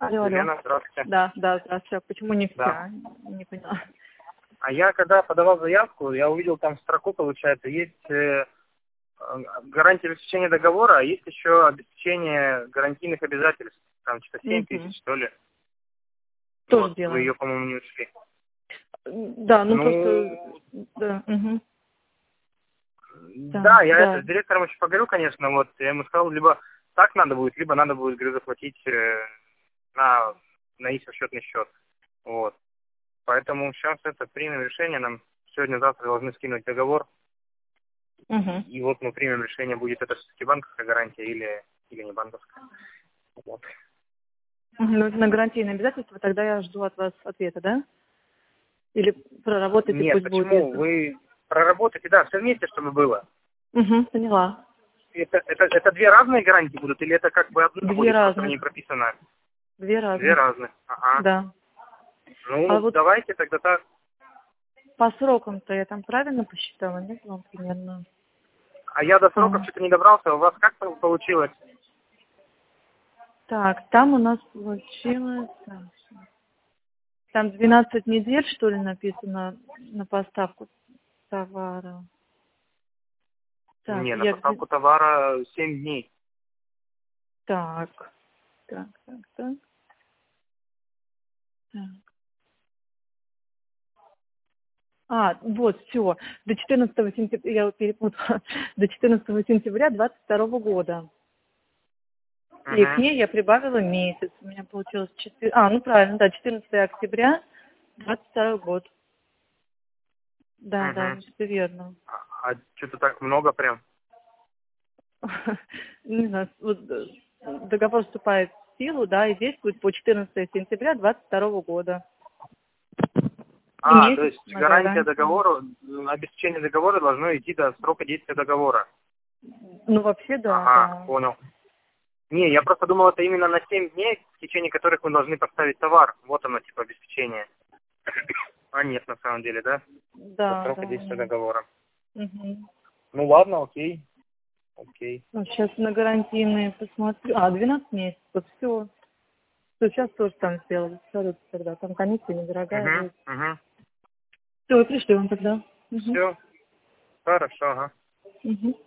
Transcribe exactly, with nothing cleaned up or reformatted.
Алло, алло. Елена, здравствуйте. Да, да, здравствуйте. А почему не Да. вся? Не поняла. А я, когда подавал заявку, я увидел там строку, получается, есть э, гарантия обеспечения договора, а есть еще обеспечение гарантийных обязательств. Там что-то семь Угу. тысяч, что ли. Тоже Вот, вы делаем. ее, по-моему, не учли. Да, ну, Ну, просто... Да, угу. да, Да, я да. это с директором еще поговорю, конечно, вот, я ему сказал, либо так надо будет, либо надо будет, говорю, заплатить э, на, на их расчетный счет. Вот. Поэтому сейчас это примем решение, нам сегодня-завтра должны скинуть договор, Угу. и вот мы примем решение, будет это все-таки банковская гарантия или, или не банковская. Вот. Ну, на гарантийные обязательства тогда я жду от вас ответа, да? Или проработайте, Нет, пусть будет почему? если... Вы проработаете, да, все вместе, чтобы было. Угу, поняла. Это, это, это две разные гарантии будут, или это как бы одна Две будет, просто в ней разных. прописано? Две Две разных. разных. Ага. Да. А Ну, вот давайте тогда так. по срокам-то я там правильно посчитала, нет, вам примерно? А я до сроков А, что-то не добрался. У вас как получилось? так, там у нас получилось... так, там двенадцать недель, что ли, написано на поставку товара. Так, Не, на я где... поставку товара семь дней. Так, так, так, так. так. А, вот, все. До четырнадцатого сентября, я вот перепутала, до четырнадцатого сентября двадцать второго года. И к Угу. ней я прибавила месяц. У меня получилось четыре... А, ну правильно, да, четырнадцатого октября двадцать второй год. Да, да, Угу. все верно. А, а что-то так много прям. Не знаю, вот, э, договор вступает в силу, да, и действует по четырнадцатого сентября двадцать второго года. И А, то месяц есть на гарантия гарантию. договора, м, обеспечение договора должно идти до срока действия договора. Ну, вообще, да, Ага, да. понял. Не, я просто думал, это именно на семь дней, в течение которых мы должны поставить товар. Вот оно, типа, обеспечение. А нет, на самом деле, да? До Да, срока да, действия нет. договора. Угу. Ну ладно, окей. Окей. Сейчас на гарантийные посмотрю. А, двенадцать месяцев, все. Сейчас тоже там сделали. Абсолютно тогда. Там комиссия недорогая Угу, будет. угу. Все, пришли вам тогда. Угу. Все, хорошо, ага. Угу.